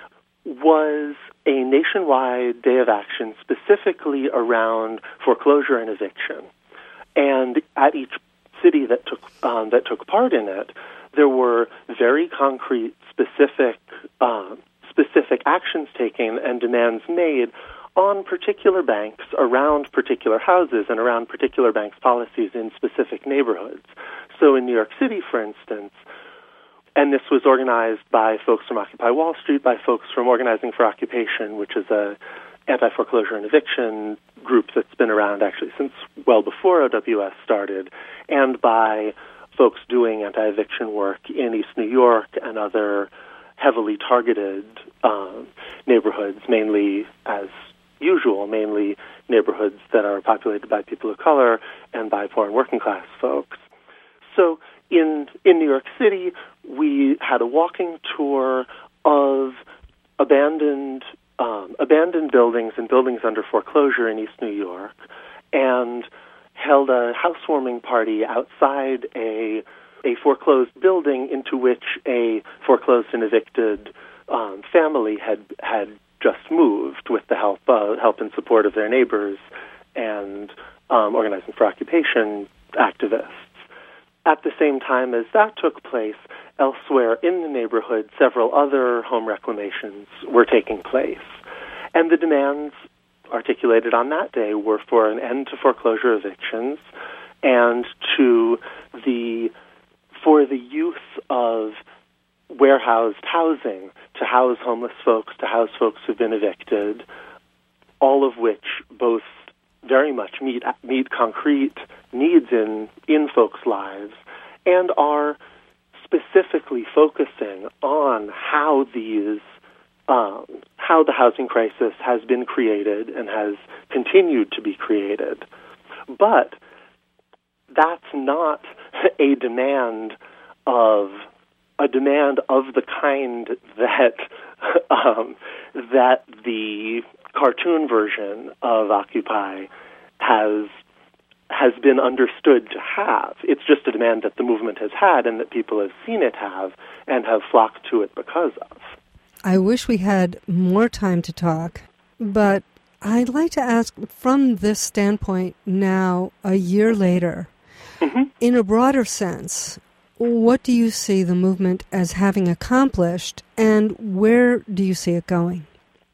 was a nationwide day of action specifically around foreclosure and eviction. And at each city that took um, that took part in it, there were very concrete, specific, um, specific actions taken and demands made on particular banks, around particular houses, and around particular banks' policies in specific neighborhoods. So in New York City, for instance, and this was organized by folks from Occupy Wall Street, by folks from Organizing for Occupation, which is a anti-foreclosure and eviction group that's been around actually since well before O W S started, and by folks doing anti-eviction work in East New York and other heavily targeted um, neighborhoods, mainly as usual, mainly neighborhoods that are populated by people of color and by poor and working class folks. So in in New York City, we had a walking tour of abandoned um, abandoned buildings and buildings under foreclosure in East New York, and held a housewarming party outside a a foreclosed building into which a foreclosed and evicted um, family had had just moved with the help uh, help and support of their neighbors and um, Organizing for Occupation activists. At the same time as that took place, elsewhere in the neighborhood, several other home reclamations were taking place. And the demands articulated on that day were for an end to foreclosure evictions and to the for the use of warehoused housing to house homeless folks, to house folks who've been evicted, all of which both very much meet meet concrete needs in, in folks' lives and are specifically focusing on how these um, how the housing crisis has been created and has continued to be created. But that's not a demand of a demand of the kind that um, that the cartoon version of Occupy has has been understood to have. It's just a demand that the movement has had and that people have seen it have and have flocked to it because of. I wish we had more time to talk, but I'd like to ask, from this standpoint now, a year later, mm-hmm. in a broader sense, what do you see the movement as having accomplished, and where do you see it going?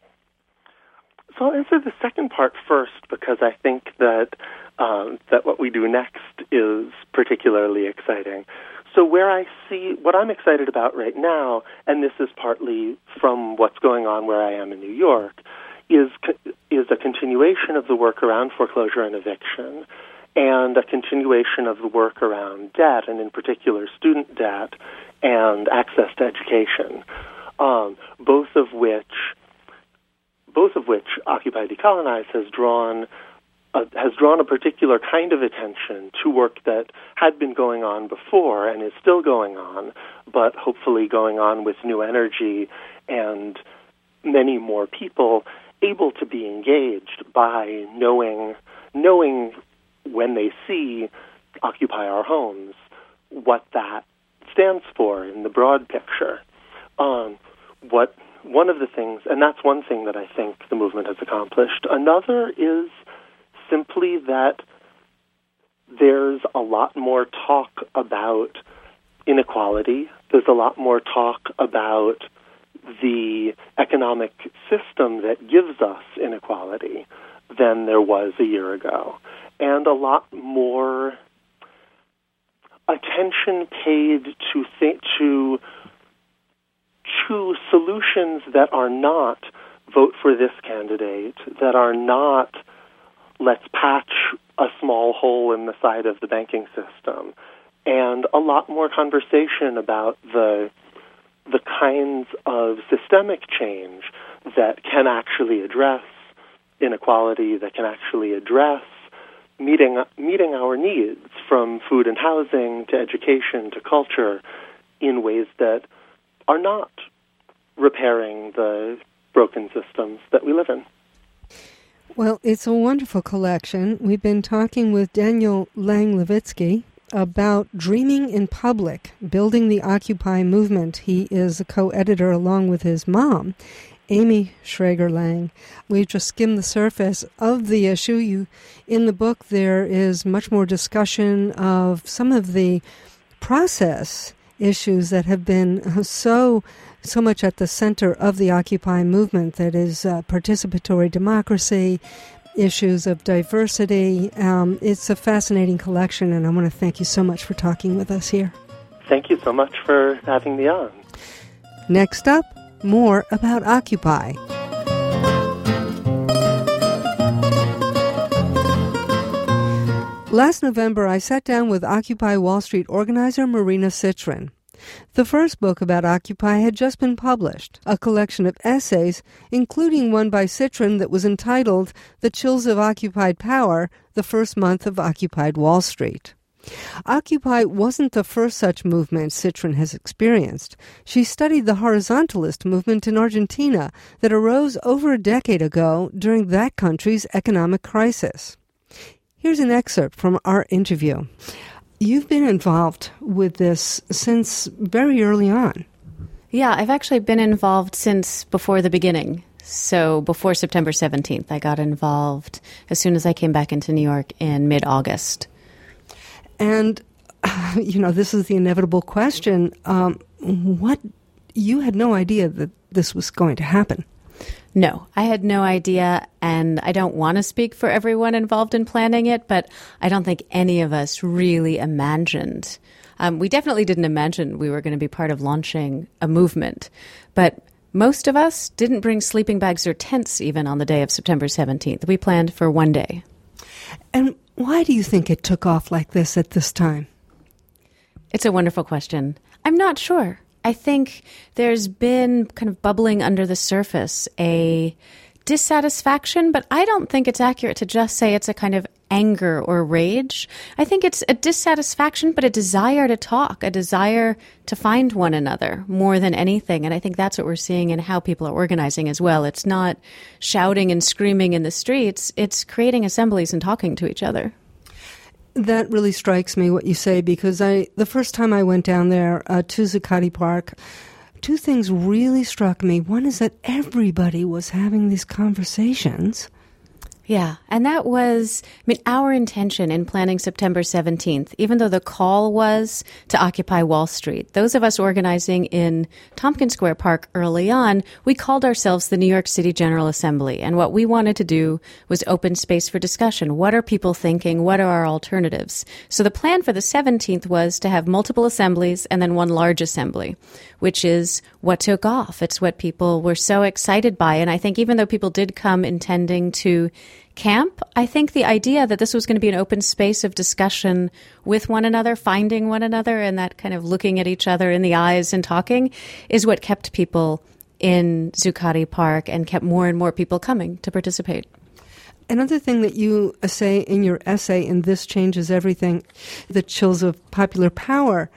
So I'll answer the second part first, because I think that um, that what we do next is particularly exciting. So where I see, what I'm excited about right now, and this is partly from what's going on where I am in New York, is is a continuation of the work around foreclosure and eviction, and a continuation of the work around debt, and in particular student debt and access to education, um, both of which both of which Occupy Decolonize has drawn uh, has drawn a particular kind of attention to work that had been going on before and is still going on, but hopefully going on with new energy and many more people able to be engaged by knowing knowing when they see Occupy Our Homes what that stands for in the broad picture. Um, what one of the things, and that's one thing that I think the movement has accomplished. Another is simply that there's a lot more talk about inequality. There's a lot more talk about the economic system that gives us inequality than there was a year ago. And a lot more attention paid to th- to to solutions that are not vote for this candidate, that are not let's patch a small hole in the side of the banking system, and a lot more conversation about the the kinds of systemic change that can actually address inequality, that can actually address meeting meeting our needs, from food and housing to education to culture, in ways that are not repairing the broken systems that we live in. Well, it's a wonderful collection. We've been talking with Daniel Lang-Levitsky about Dreaming in Public, Building the Occupy Movement. He is a co-editor along with his mom, Amy Schrager Lang. We've just skimmed the surface of the issue. You, in the book, there is much more discussion of some of the process issues that have been so so much at the center of the Occupy movement, that is uh, participatory democracy, issues of diversity. Um, it's a fascinating collection, and I want to thank you so much for talking with us here. Thank you so much for having me on. Next up, more about Occupy. Last November, I sat down with Occupy Wall Street organizer Marina Citrin. The first book about Occupy had just been published, a collection of essays, including one by Citrin that was entitled The Chills of Occupied Power, the First Month of Occupied Wall Street. Occupy wasn't the first such movement Citrin has experienced. She studied the horizontalist movement in Argentina that arose over a decade ago during that country's economic crisis. Here's an excerpt from our interview. You've been involved with this since very early on. Yeah, I've actually been involved since before the beginning. So before September seventeenth, I got involved as soon as I came back into New York in mid-August. And, you know, this is the inevitable question. Um, what, you had no idea that this was going to happen. No, I had no idea, and I don't want to speak for everyone involved in planning it, but I don't think any of us really imagined. Um, we definitely didn't imagine we were going to be part of launching a movement, but most of us didn't bring sleeping bags or tents even on the day of September seventeenth. We planned for one day. And why do you think it took off like this at this time? It's a wonderful question. I'm not sure. I think there's been kind of bubbling under the surface a dissatisfaction, but I don't think it's accurate to just say it's a kind of anger or rage. I think it's a dissatisfaction, but a desire to talk, a desire to find one another more than anything. And I think that's what we're seeing in how people are organizing as well. It's not shouting and screaming in the streets. It's creating assemblies and talking to each other. That really strikes me, what you say, because I the first time I went down there uh, to Zuccotti Park, two things really struck me. One is that everybody was having these conversations. Yeah, and that was, I mean, our intention in planning September seventeenth, even though the call was to occupy Wall Street. Those of us organizing in Tompkins Square Park early on, we called ourselves the New York City General Assembly. And what we wanted to do was open space for discussion. What are people thinking? What are our alternatives? So the plan for the seventeenth was to have multiple assemblies and then one large assembly, which is what took off. It's what people were so excited by. And I think even though people did come intending to camp, I think the idea that this was going to be an open space of discussion with one another, finding one another, and that kind of looking at each other in the eyes and talking is what kept people in Zuccotti Park and kept more and more people coming to participate. Another thing that you say in your essay, in This Changes Everything, The Chills of Popular Power,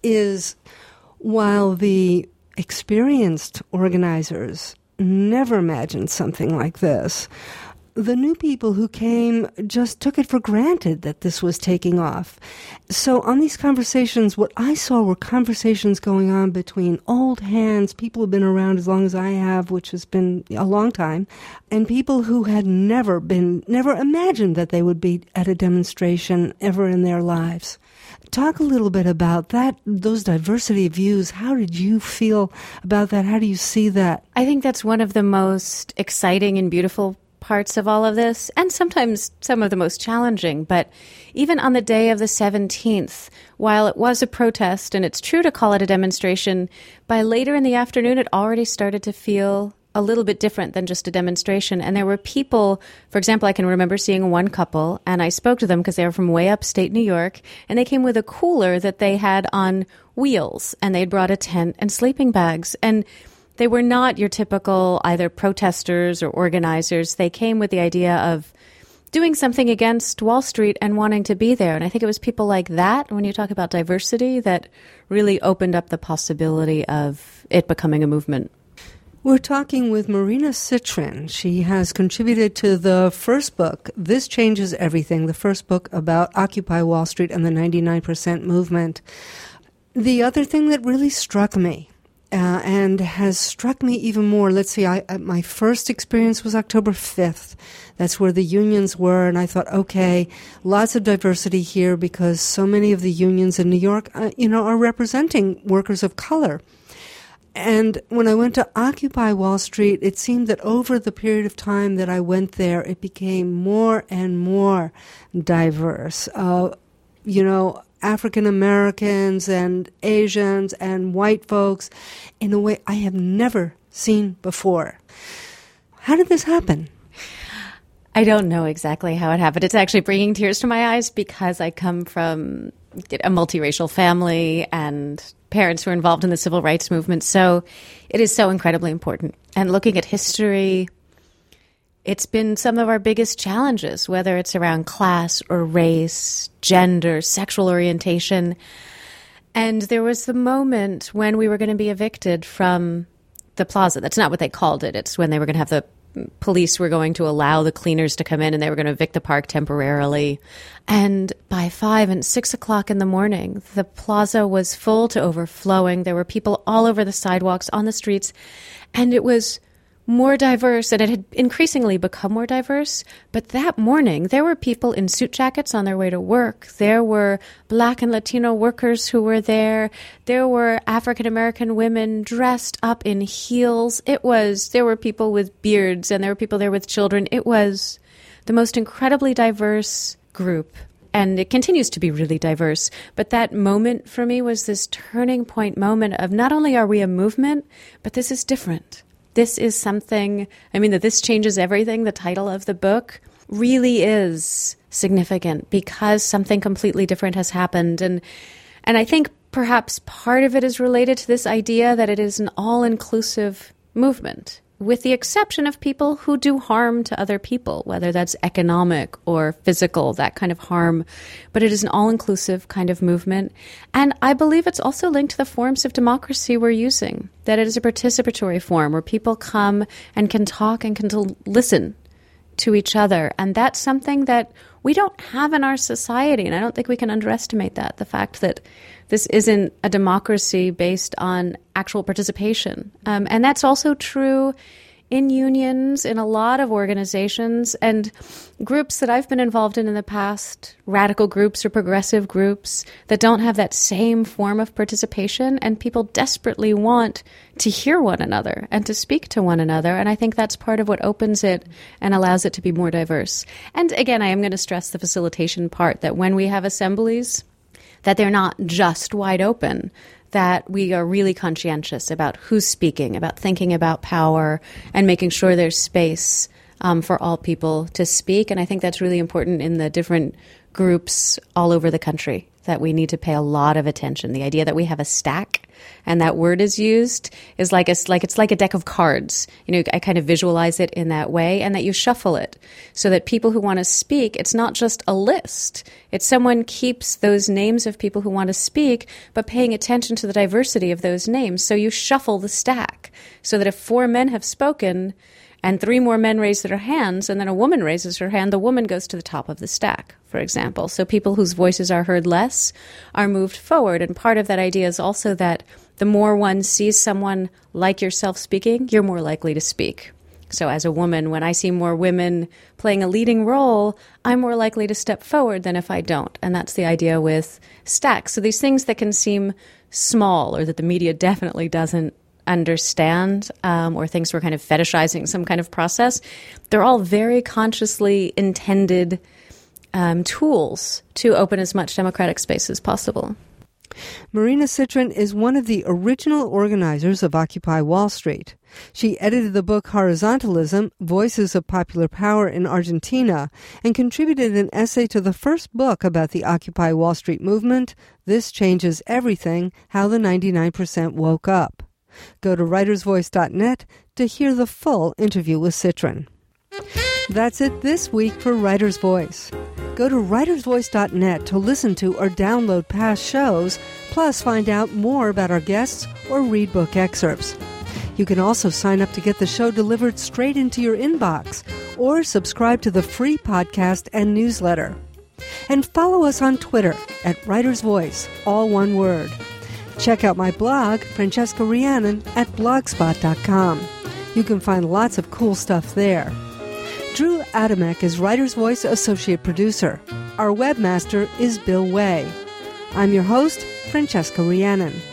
is while the experienced organizers never imagined something like this, the new people who came just took it for granted that this was taking off. So on these conversations, what I saw were conversations going on between old hands, people who've been around as long as I have, which has been a long time, and people who had never been, never imagined that they would be at a demonstration ever in their lives. Talk a little bit about that, those diversity of views. How did you feel about that? How do you see that? I think that's one of the most exciting and beautiful parts of all of this, and sometimes some of the most challenging. But even on the day of the seventeenth, while it was a protest, and it's true to call it a demonstration, by later in the afternoon it already started to feel a little bit different than just a demonstration. And there were people, for example, I can remember seeing one couple, and I spoke to them because they were from way upstate New York, and they came with a cooler that they had on wheels, and they'd brought a tent and sleeping bags. And they were not your typical either protesters or organizers. They came with the idea of doing something against Wall Street and wanting to be there. And I think it was people like that, when you talk about diversity, that really opened up the possibility of it becoming a movement. We're talking with Marina Citrin. She has contributed to the first book, This Changes Everything, the first book about Occupy Wall Street and the ninety-nine percent movement. The other thing that really struck me, Uh, and has struck me even more. Let's see, I, uh, my first experience was October fifth. That's where the unions were, and I thought, okay, lots of diversity here because so many of the unions in New York, uh, you know, are representing workers of color. And when I went to Occupy Wall Street, it seemed that over the period of time that I went there, it became more and more diverse. Uh, you know, African Americans and Asians and white folks in a way I have never seen before. How did this happen? I don't know exactly how it happened. It's actually bringing tears to my eyes because I come from a multiracial family and parents who were involved in the civil rights movement. So it is so incredibly important. And looking at history, it's been some of our biggest challenges, whether it's around class or race, gender, sexual orientation. And there was the moment when we were going to be evicted from the plaza. That's not what they called it. It's when they were going to have the police were going to allow the cleaners to come in and they were going to evict the park temporarily. And by five and six o'clock in the morning, the plaza was full to overflowing. There were people all over the sidewalks, on the streets, and it was more diverse, and it had increasingly become more diverse. But that morning, there were people in suit jackets on their way to work. There were Black and Latino workers who were there. There were African-American women dressed up in heels. It was, there were people with beards, and there were people there with children. It was the most incredibly diverse group. And it continues to be really diverse. But that moment for me was this turning point moment of not only are we a movement, but this is different. This is something, I mean, that this changes everything. The title of the book really is significant because something completely different has happened. And and I think perhaps part of it is related to this idea that it is an all-inclusive movement, with the exception of people who do harm to other people, whether that's economic or physical, that kind of harm. But it is an all-inclusive kind of movement. And I believe it's also linked to the forms of democracy we're using, that it is a participatory form where people come and can talk and can t- listen to each other. And that's something that we don't have in our society. And I don't think we can underestimate that, the fact that this isn't a democracy based on actual participation. Um, and that's also true in unions, in a lot of organizations and groups that I've been involved in in the past, radical groups or progressive groups that don't have that same form of participation, and people desperately want to hear one another and to speak to one another. And I think that's part of what opens it and allows it to be more diverse. And again, I am going to stress the facilitation part, that when we have assemblies, that they're not just wide open, that we are really conscientious about who's speaking, about thinking about power, and making sure there's space um, for all people to speak. And I think that's really important in the different groups all over the country, that we need to pay a lot of attention. The idea that we have a stack, and that word is used, is like a, like it's like a deck of cards. You know, I kind of visualize it in that way, and that you shuffle it so that people who want to speak, it's not just a list. It's someone keeps those names of people who want to speak, but paying attention to the diversity of those names. So you shuffle the stack so that if four men have spoken and three more men raise their hands, and then a woman raises her hand, the woman goes to the top of the stack, for example. So people whose voices are heard less are moved forward. And part of that idea is also that the more one sees someone like yourself speaking, you're more likely to speak. So as a woman, when I see more women playing a leading role, I'm more likely to step forward than if I don't. And that's the idea with stacks. So these things that can seem small, or that the media definitely doesn't understand, um, or thinks we're kind of fetishizing some kind of process, they're all very consciously intended um, tools to open as much democratic space as possible. Marina Citrin is one of the original organizers of Occupy Wall Street. She edited the book Horizontalism, Voices of Popular Power in Argentina, and contributed an essay to the first book about the Occupy Wall Street movement, This Changes Everything, How the ninety-nine percent Woke Up. Go to writers voice dot net to hear the full interview with Citrin. That's it this week for Writer's Voice. Go to writers voice dot net to listen to or download past shows, plus find out more about our guests or read book excerpts. You can also sign up to get the show delivered straight into your inbox, or subscribe to the free podcast and newsletter. And follow us on Twitter at Writer's Voice, all one word. Check out my blog, Francesca Rhiannon, at blogspot dot com. You can find lots of cool stuff there. Drew Adamek is Writer's Voice Associate Producer. Our webmaster is Bill Way. I'm your host, Francesca Rhiannon.